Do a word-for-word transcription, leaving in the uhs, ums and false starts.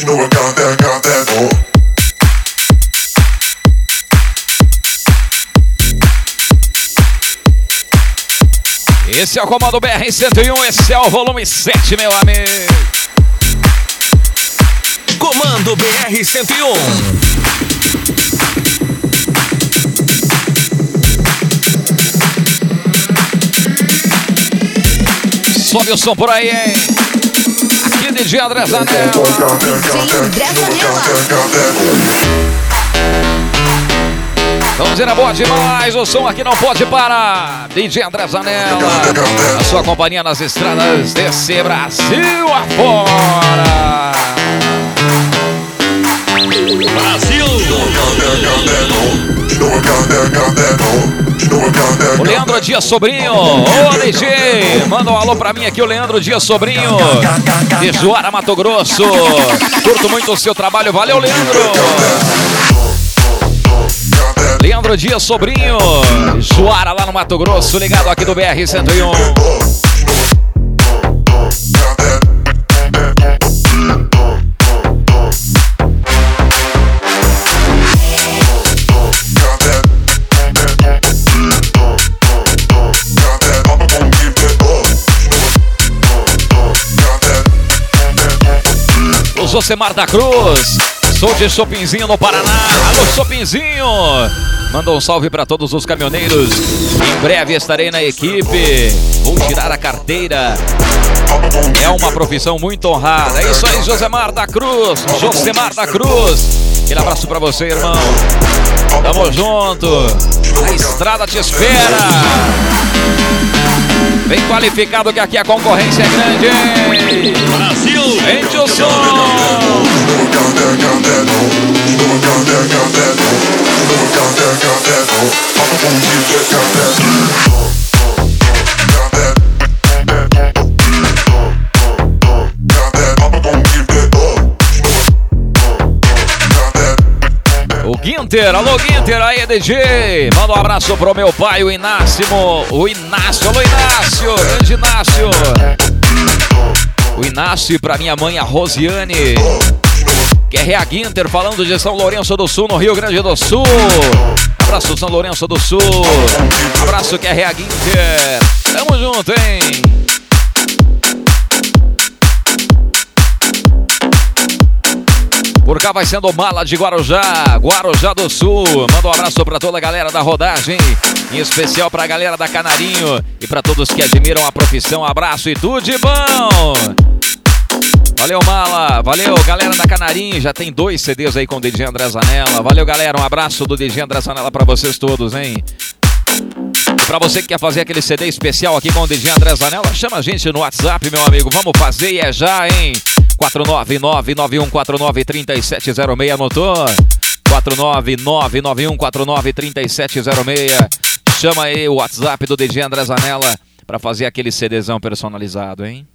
You know I got that, got that, oh. Esse é o comando B R cento e um, esse é o volume sete, meu amigo. Comando B R cento e um. Sobe o som por aí, hein? Aqui D J André Zanella. D J André Zanella. Vamos ir na boa demais, o som aqui não pode parar. D J André Zanella, a sua companhia nas estradas desse Brasil afora. Brasil! O Leandro Dias Sobrinho, ô D J, manda um alô pra mim aqui, o Leandro Dias Sobrinho, de Juara, Mato Grosso. Curto muito o seu trabalho, valeu, Leandro. Leandro Dias Sobrinho, Juara lá no Mato Grosso, ligado aqui do B R cento e um. O Josemar da Cruz, sou de Chopinzinho no Paraná. Alô, Chopinzinho! Manda um salve para todos os caminhoneiros. Em breve estarei na equipe. Vou tirar a carteira. É uma profissão muito honrada. É isso aí, Josemar da Cruz. Josemar da Cruz. Aquele abraço para você, irmão. Tamo junto. A estrada te espera. Bem qualificado que aqui a concorrência é grande, hein? Brasil! Sente o som! O Guinter, alô Guinter, aí D J, manda um abraço pro meu pai, o Inácio, o Inácio, alô Inácio, grande Inácio. O Inácio e pra minha mãe, a Rosiane. Q R A Guinter, falando de São Lourenço do Sul, no Rio Grande do Sul. Abraço São Lourenço do Sul, abraço Q R A Guinter, tamo junto, hein? Por cá vai sendo Mala de Guarujá, Guarujá do Sul. Manda um abraço pra toda a galera da rodagem, em especial pra galera da Canarinho e pra todos que admiram a profissão. Abraço e tudo de bom. Valeu, Mala. Valeu, galera da Canarinho. Já tem dois C Ds aí com o D J André Zanella. Valeu, galera. Um abraço do D J André Zanella pra vocês todos, hein? E pra você que quer fazer aquele C D especial aqui com o D J André Zanella, chama a gente no WhatsApp, meu amigo. Vamos fazer e é já, hein? quatro nove nove nove um quatro nove três sete zero seis, anotou? quatro nove nove nove um quatro nove três sete zero seis. Chama aí o WhatsApp do D J André Zanella pra fazer aquele CDzão personalizado, hein?